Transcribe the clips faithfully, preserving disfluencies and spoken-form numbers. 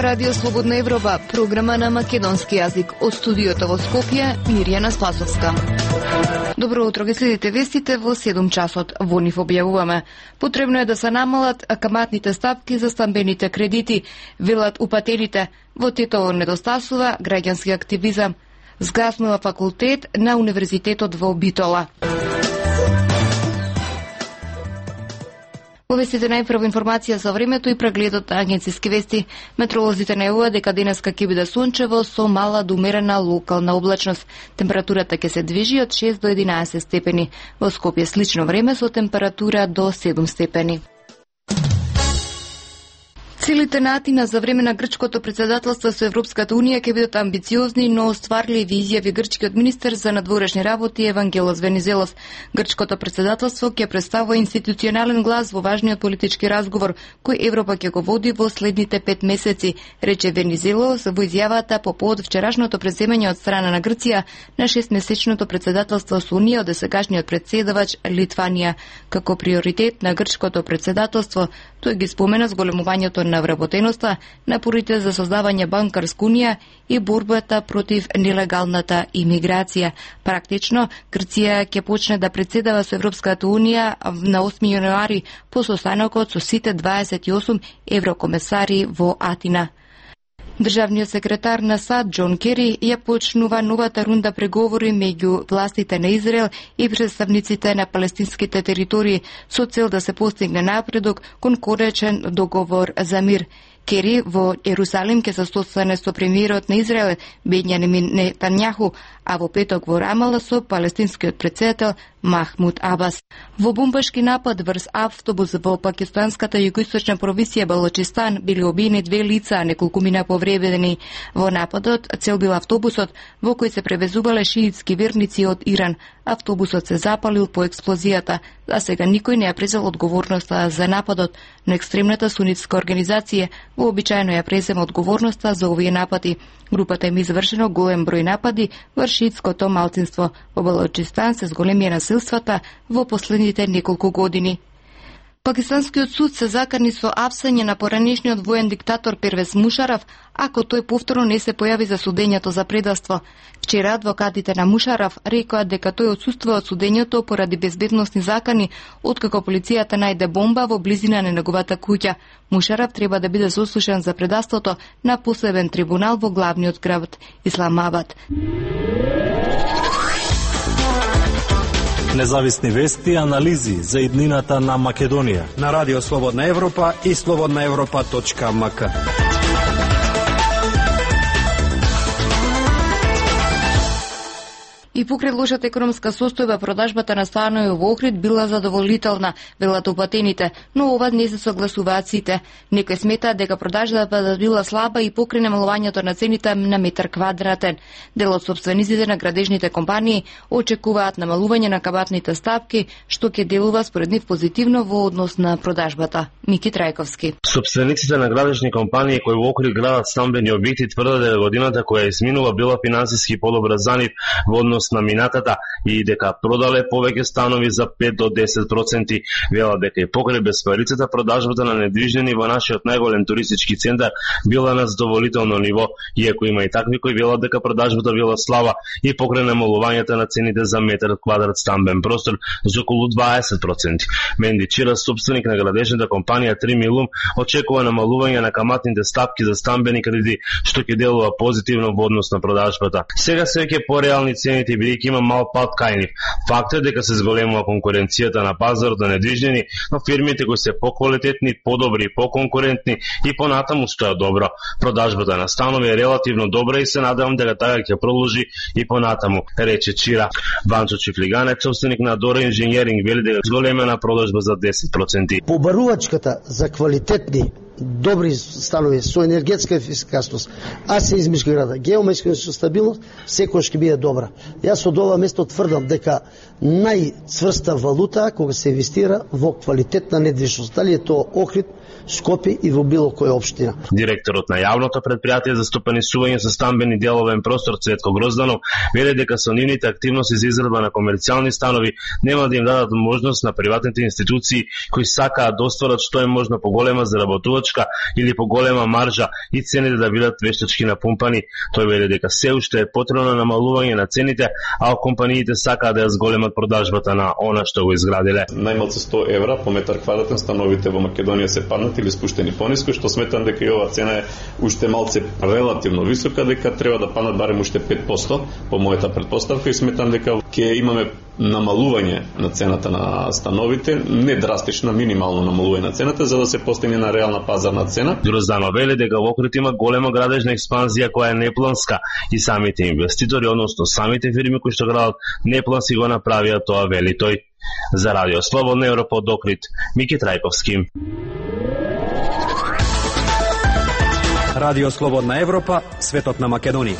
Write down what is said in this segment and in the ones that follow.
Радио Слободна Европа, програма на македонски јазик. Од студиото во Скопје, Мирјана Спасовска. Добро утро, ги следите вестите во седум часот. Во нив објавуваме: потребно е да се намалат каматните ставки за стамбените кредити, велат упатените. Во Тетово недостасува граѓански активизам. Згаснува факултет на Универзитетот во Битола. Во вестите најпрво информација за времето и прегледот на агенциски вести. Метеоролозите најавуваат дека денеска ќе биде сончево со мала до умерена локална облачност. Температурата ќе се движи од шест до единаесет степени. Во Скопје слично време со температура до седум степени. Целите на Атина за време на грчкото председателство со Европската унија ќе бидат амбициозни, но остварливи, изјави грчкиот министер за надворешни работи Евангелос Венизелос. Грчкото председателство ќе представува институционален глас во важниот политички разговор кој Европа ќе го води во следните пет месеци, рече Венизелос во изјавата по повод вчерашното преземање од страна на Грција на шестмесечното председателство со Унија од досегашниот претседавач Литванија. Како приоритет на грчкото председателство, тој ги спомена зголемувањето на вработеноста, напорите за создавање банкарска унија и борбата против нелегалната имиграција. Практично, Грција ќе почне да претседава со Европската унија на осми јануари по состанокот со сите дваесет и осум еврокомесари во Атина. Државниот секретар на САД Џон Кери ја почнува новата рунда преговори меѓу властите на Израел и представниците на палестинските територии со цел да се постигне напредок кон конечен договор за мир. Кери во Ерусалим ќе се состане со премиерот на Израел Бенјамин Нетањаху, а во петок во Рамала со палестинскиот претседател Махмуд Абас. Во бомбашки напад врз автобус во пакистанската југоисточна провинција Балочистан били убиени две лица, а неколкумина повредени. Во нападот цел бил автобусот во кој се превезувале шиитски верници од Иран. Автобусот се запалил по експлозијата, а сега никој не ја презел одговорноста за нападот, но екстремната сунитска организација вообичаено ја презема одговорноста за овие напади. Групата им извршено голем број напади врз шиитското малцинство. Во Балочистан се зголемија насилствата во последните неколку години. Пакистанскиот суд се закани со апсање на поранешниот воен диктатор Первез Мушараф, ако тој повторно не се појави за судењето за предавство. Вчера адвокатите на Мушараф рекоа дека тој отсуствува од судењето поради безбедносни закани, откако полицијата најде бомба во близина на неговата куќа. Мушараф треба да биде сослушан за предавството на посебен трибунал во главниот град Исламабад. Независни вести и анализи за иднината на Македонија на Радио Слободна Европа и слободна европа точка ем ка. И покрај лошата економска состојба, продажбата на станови во Охрид била задоволителна, велат упатените, но ова не се согласуваат сите. Некои сметаат дека продажбата била слаба и покрај намалувањето на цените на метар квадратен. Дел од сопствениците на градежните компании очекуваат намалување на каматните ставки, што ќе делува според нив позитивно во однос на продажбата. Мики Трајковски. Сопствениците на градежни компании кои во Охрид градат стамбени објекти тврдат дека годината која изминува била финансиски подобра за нив во однос на минатата и дека продале повеќе станови за пет до десет проценти. Вела дека и покрај безпарицата продажбата на недвижнини во нашиот најголем туристички центар била на задоволително ниво, иако има и такви кои велат дека продажбата била слаба и покрај намалувањето на цените за метар квадрат стамбен простор за околу дваесет проценти. Менди Чирас, собственик на градежната компанија три Милум, очекува намалување на каматните стапки за стамбени кредити, што ќе делува позитивно во однос на продажбата. Сега се веќе пореални цените бидејќи има мал пад кај нив. Факт е дека се зголемува конкуренцијата на пазарот на недвижнини, но фирмите кои се поквалитетни, подобри и поконкурентни и понатаму стојат добро. Продажбата на станови е релативно добра и се надевам дека така ќе продолжи и понатаму, рече Чира. Ванчо Чифлиганец, собственик на Дора Инженеринг, вели дека зголемена продажба за десет проценти. Побарувачката за квалитетни добри станови со енергетска ефикасност, а се измишки града, геометска стабилност, секојаш ќе биде добра. Јас од ова место тврдам дека најцврста валута кога се инвестира во квалитетна недвижност. Дали е тоа Охрид, Скопје и во било која општина. Директорот на јавното предпријатие за стопанисување со стамбени деловен простор Цветко Грозданов вели дека со нивните активности за израдба на комерцијални станови нема да им дадат можност на приватните институции кои сакаат да остварат што е можно поголема заработувачка точка или по голема маржа и цените да бидат вештачки напумпани. Тој вели дека се уште е потребно намалување на цените, а компаниите сакаат да ја зголемат продажбата на она што го изградиле. Најмалку сто евра по метар квадратен становите во Македонија се паднат или спуштени пониско, што сметам дека и ова цена е уште малце релативно висока, дека треба да паднат барем уште пет проценти по мојата претпоставка и сметам дека ќе имаме намалување на цената на становите, не драстична, минимално намалување на цената, за да се постигне на реална пазарна цена. Грозданов вели дека во Охрид има голема градежна експанзија која е непланска и самите инвеститори, односно самите фирми кои што градат неплански го направија тоа, вели тој. За Радио Слободна Европа од Охрид, Мики Трајковски. Радио Слободна Европа, светот на Македонија.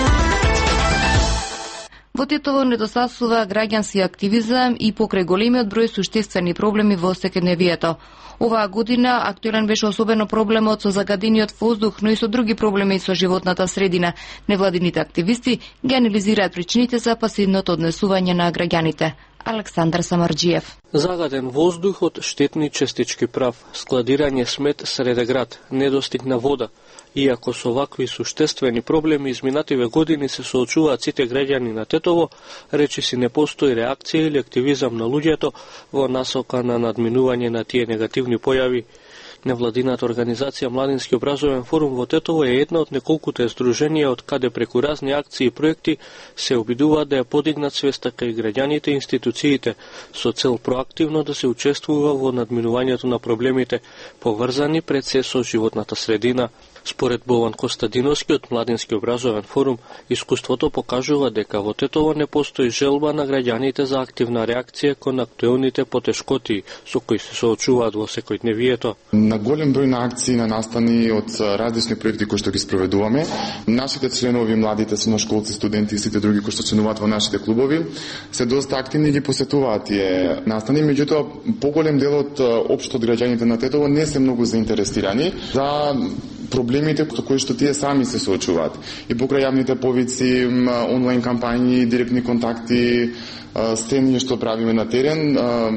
Во Тетово недостасува граѓански активизам и покрај големиот број суштествени проблеми во секојдневието. Оваа година актуелен беше особено проблемот со загадениот воздух, но и со други проблеми со животната средина. Невладините активисти ги анализираат причините за пасивното однесување на граѓаните. Александар Самарджиев. Загаден воздух од штетни честички прав, складирање смет среде град, недостиг на вода. Иако со вакви суштествени проблеми изминативе години се соочуваат сите граѓани на Тетово, речиси не постои реакција или активизам на луѓето во насока на надминување на тие негативни појави. Невладината организација Младински образовен форум во Тетово е една од неколкуте здруженија од каде преку разни акции и проекти се обидуваат да ја подигнат свеста кај граѓаните и институциите со цел проактивно да се учествува во надминувањето на проблемите поврзани пред се со животната средина. Според Бован Костадиновски од Младински образовен форум, искуството покажува дека во Тетово не постои желба на граѓаните за активна реакција кон актуелните потешкоти со кои се соочуваат во секојдневието. На голем број на акции на настани од различни проекти кои што ги спроведуваме, нашите членови, младите средношколци, студенти и сите други кои што членуваат во нашите клубови, се доста активни и ги посетуваат тие настани, меѓутоа поголем дел од општо од граѓаните на Тетово не се многу заинтересирани за проблемите со кои што тие сами се соочуваат. И покрај јавните повици, онлайн кампањи, директни контакти, стени што правиме на терен,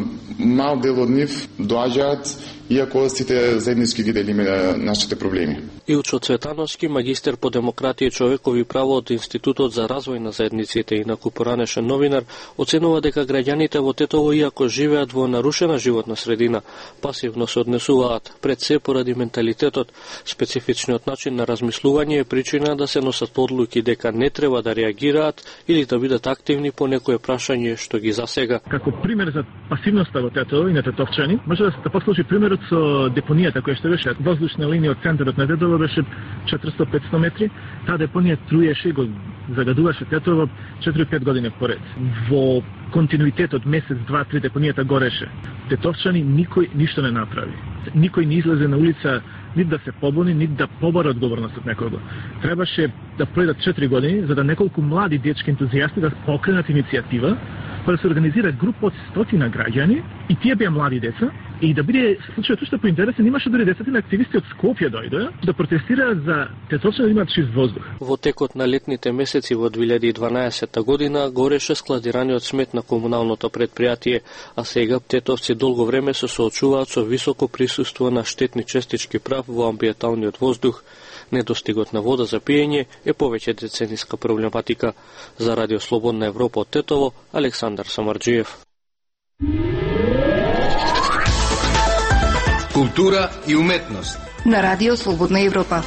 мал дел од нив доаѓаат, иако сите заеднички ги делиме нашите проблеми. Илчо Цветановски, магистер по демократија и човекови права од Институтот за развој на заедниците и инаку поранешен новинар, оценува дека граѓаните во Тетово, иако живеат во нарушена животна средина, пасивно се однесуваат пред се поради менталитетот. Специфичниот начин на размислување е причина да се носат одлуки дека не треба да реагираат или да бидат активни по некое прашање што ги засега. Како пример за пасивноста во Тетово и на тетовчани, може да се послужи примерот со депонијата која што беше воздушна линија од центарот на Тетово, беше четиристотини до петстотини метри. Таа депонија труеше и го загадуваше Тетово четири до пет години поред. Во континуитет од месец, два, три депонијата гореше. Тетовчани никој ништо не направи. Никој не излезе на улица нит да се побуни, нит да побара одговорност од некого. Требаше да пројдат четири години за да неколку млади дечки ентузијасти да покренат иницијатива, па да се организира група од стотина граѓани и тие беа млади деца, и да биде случајот уште поинтересен, имаше дори десетина активисти од Скопје дојдоа да протестираат за тетовчани да имаат чист воздух. Во текот на летните месеци во две илјади и дванаесетта година гореше складираниот смет на комуналното предпријатие, а сега тетовци долго време се соочуваат со високо присуство на штетни честички прав во амбиенталниот воздух. Недостигот на вода за пиење е повеќе децениска проблематика. За Радио Слободна Европа од Тетово, Александар Самарджиев. Култура и уметност на Радио Слободна Европа.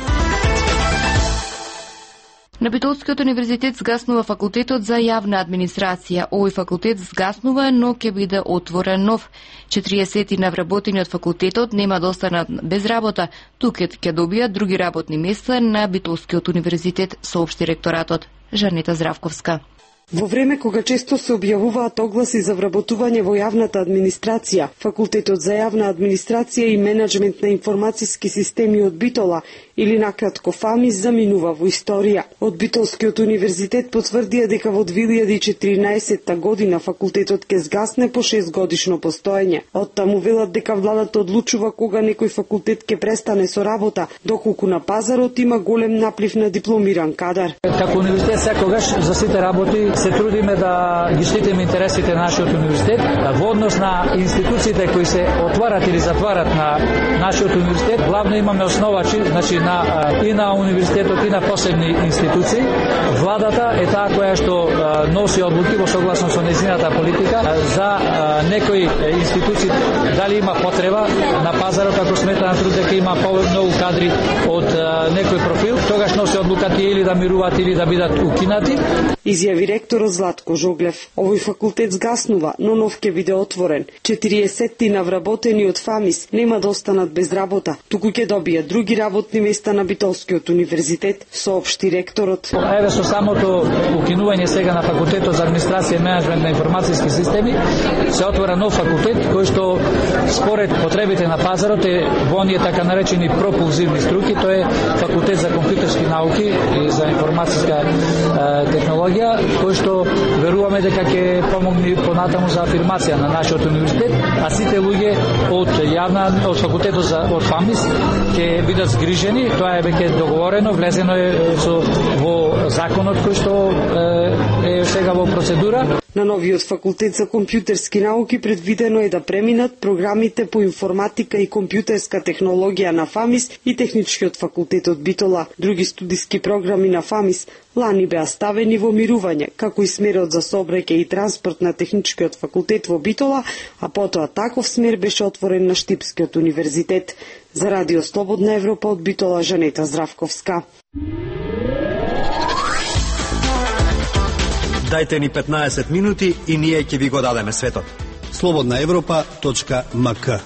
На Битолскиот универзитет згаснува факултетот за јавна администрација. Овој факултет згаснува, но ќе биде отворен нов. четириесет навработени од факултетот нема да останат без работа, тука ќе добијат други работни места на Битолскиот универзитет, соопшти ректоратот. Жанета Здравковска. Во време кога често се објавуваат огласи за вработување во јавната администрација, факултетот за јавна администрација и менеджмент на информациски системи од Битола или накратко ФАМИС, заминува во историја. Од Битолскиот универзитет потврдија дека во две илјади и четиринаесетта година факултетот ќе згасне по шест годишно постоење. Од таму велат дека владата одлучува кога некој факултет ќе престане со работа, доколку на пазарот има голем наплив на дипломиран кадар. Како универзитет секогаш за сите работи се трудиме да ги штитиме интересите на нашиот универзитет. Во однос на институциите кои се отварат или затварат на нашиот универзитет, главно имаме основачи, значи на и на универзитетот и на посебни институции. Владата е таа која што носи одлуки во согласно со нејзината политика за некои институции дали има потреба на пазарот, ако смета на труд дека има помногу кадри од некој профил, тогаш носи одлуката или да мируваат или да бидат укинати. Изјави ректорот Златко Жоглев. Овој факултет згаснува, но нов ќе биде отворен. четириесеттина вработени од ФАМИС нема да останат без работа, туку ќе добијат други работни места на Битолскиот универзитет, соопшти ректорот. Еве со самото укинување сега на факултетот за администрација и менеджмент на информацијски системи се отвора нов факултет кој што според потребите на пазарот е во оние така наречени пропулзивни струки, тоа е факултет за компјутерски науки и за информацијска е, технологија, кој што веруваме дека ќе помогне понатаму за афирмација на нашиот универзитет, а сите луѓе од јавна од факултетот за од ФАМИС ќе бидат згрижени, тоа е веќе договорено, влезено е со во законот кој што е, е сега во процедура. На новиот факултет за компјутерски науки предвидено е да преминат програмите по информатика и компјутерска технологија на ФАМИС и техничкиот факултет од Битола. Други студиски програми на ФАМИС лани беа ставени во мирување, како и смерот за сообраќај и транспорт на техничкиот факултет во Битола, а потоа таков смер беше отворен на Штипскиот универзитет. За Радио Слободна Европа од Битола, Жанета Здравковска. Дајте ни петнаесет минути и ние ќе ви го дадеме светот. слободна европа точка ем ка.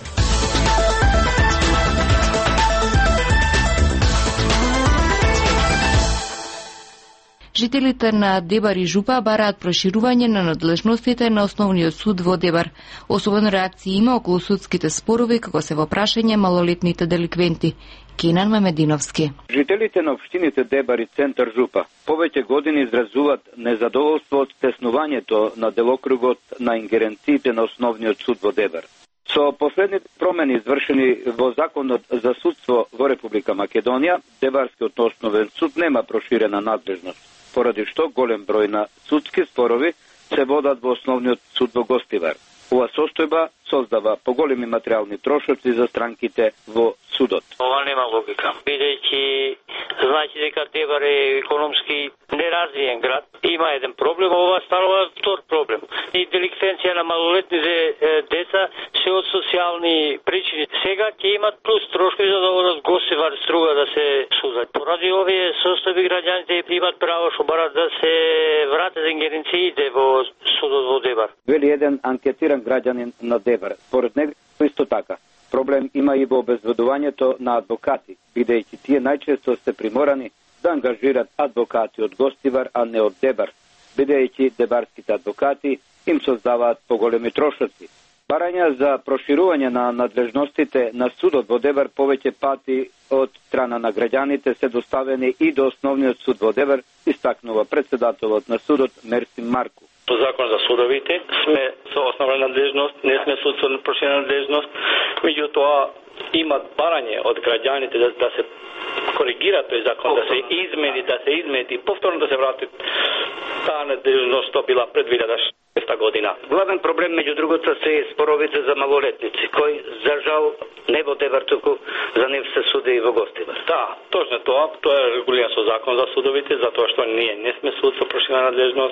Жителите на Дебар и Жупа бараат проширување на надлежностите на основниот суд во Дебар. Особено реакции има околу судските спорови, како се во прашање малолетните деликвенти. Кенан Мамединовски. Жителите на општините Дебар и Центар Жупа повеќе години изразуваат незадоволство од стеснувањето на делокругот на ингеренциите на основниот суд во Дебар. Со последните промени извршени во Законот за судство во Република Македонија, Дебарскиот основен суд нема проширена надлежност, поради што голем број на судски спорови се водат во основниот суд во Гостивар. Ова состојба создава поголеми материјални трошоци за странките во судот. Ова нема логика, бидејќи значи дека Дебар е економски неразвиен град. Има еден проблем, ова станува втор проблем. И деликвенција на малолетните деца се од социјални причини. Сега ќе имат плюс трошкови за да одат Гостивар струга да се судат. Поради овие состојби граѓаните имат право што барат да се вратат ингеренциите во судот во Дебар. Вели еден анкетиран граѓанин на Дебар. Според него исто така. Проблем има и во обезведувањето на адвокати, бидејќи тие најчесто се приморани да ангажират адвокати од Гостивар, а не од Дебар, бидејќи дебарските адвокати им создаваат поголеми трошоци. Барања за проширување на надлежностите на судот во Дебар повеќе пати од страна на граѓаните се доставени и до основниот суд во Дебар, истакнува председателот на судот Мерсин Марку. По закон за судовите сме со основна надлежност, не сме суд со проширена надлежност, меѓутоа имат барање од граѓаните да, да се коригира тој закон, да се измени, да се измени и повторно да се врати таа надлежност што била пред две илјади и шеснаесета година. Главен проблем меѓу другото се споровите за малолетници, кои за жал не во Дебар, туку за нив се суди и во Гостивар. Да, точно тоа, тоа е регулирано со закон за судовите, затоа што ние не сме суд со проширена надлежност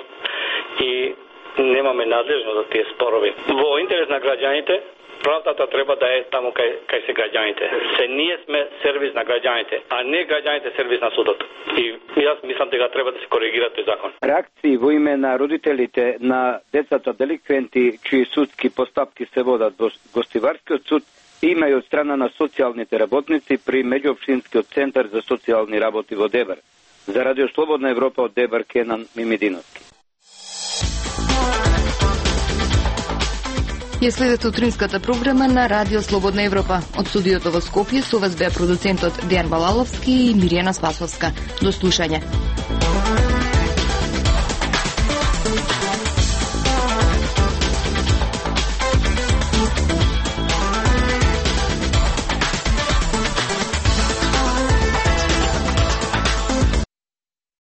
и немаме надлежност за тие спорови. Во интерес на граѓаните, правдата треба да е таму кај, кај се граѓаните. Се ние сме сервис на граѓаните, а не граѓаните сервис на судот. И јас мислам дека треба да се коригира тој закон. Реакции во име на родителите на децата деликвенти чии судски постапки се водат во Гостиварскиот суд има и од страна на социјалните работници при Меѓуопштинскиот центар за социјални работи во Дебар. За Радио Слободна Европа од Дебар, Кенан Мимидиновски. Ја следете утринската програма на Радио Слободна Европа. Од студиото во Скопје со вас беа продуцентот Дејан Балаловски и Миријана Спасовска. До слушање.